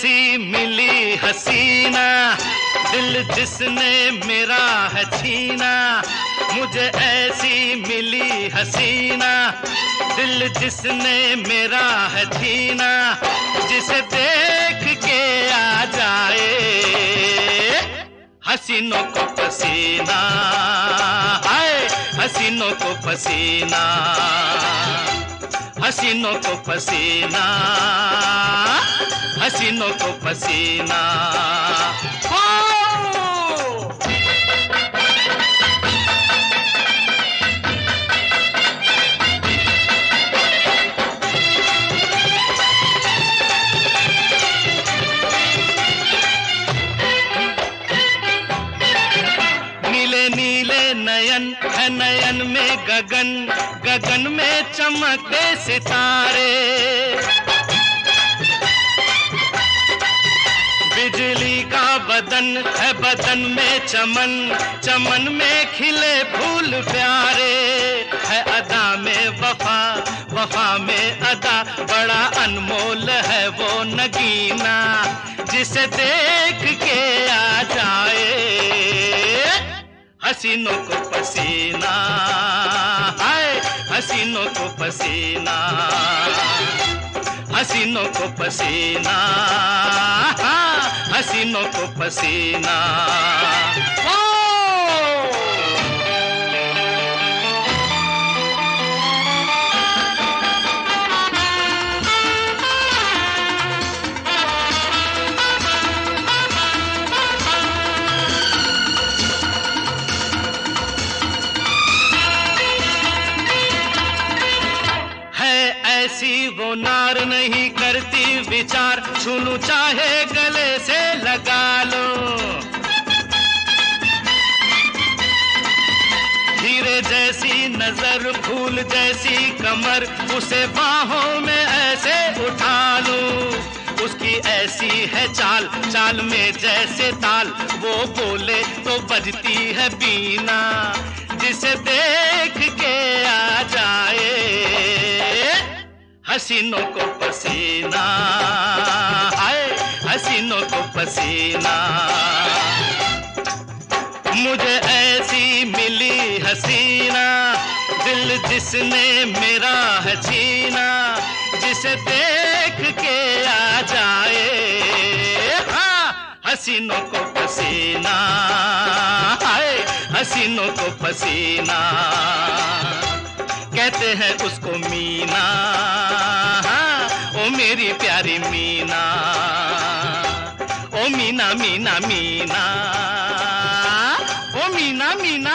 ऐसी मिली हसीना, दिल जिसने मेरा है छीना। मुझे ऐसी मिली हसीना, दिल जिसने मेरा है छीना। जिसे देख के आ जाए हसीनों को पसीना, हाय हसीनों को पसीना, हसीनों को पसीना, हसीनों को पसीना। नीले नीले नयन है नयन में गगन, गगन में चमकते सितारे। बिजली का बदन है बदन में चमन, चमन में खिले फूल प्यारे। है अदा में वफा, वफा में अदा, बड़ा अनमोल है वो नगीना। जिसे देख के आ जाए हसीनों को पसीना, हाय हसीनों को पसीना, हसीनों को पसीना, हाँ हसीनों को पसीना। ऐसी वो नार नहीं करती विचार, छू लूं चाहे गले से लगा लो। हीरे जैसी नजर, फूल जैसी कमर, उसे बाहों में ऐसे उठा लूं। उसकी ऐसी है चाल, चाल में जैसे ताल, वो बोले तो बजती है बीना। जिसे देख के आ जाए हसीनों को पसीना, हाय हसीनों को पसीना। मुझे ऐसी मिली हसीना, दिल जिसने मेरा है छीना। जिसे देख के आ जाए हाँ हसीनों को पसीना, हाय हसीनों को पसीना। कहते हैं उसको मीना, हाँ ओ मेरी प्यारी मीना। ओ मीना मीना मीना, ओ मीना मीना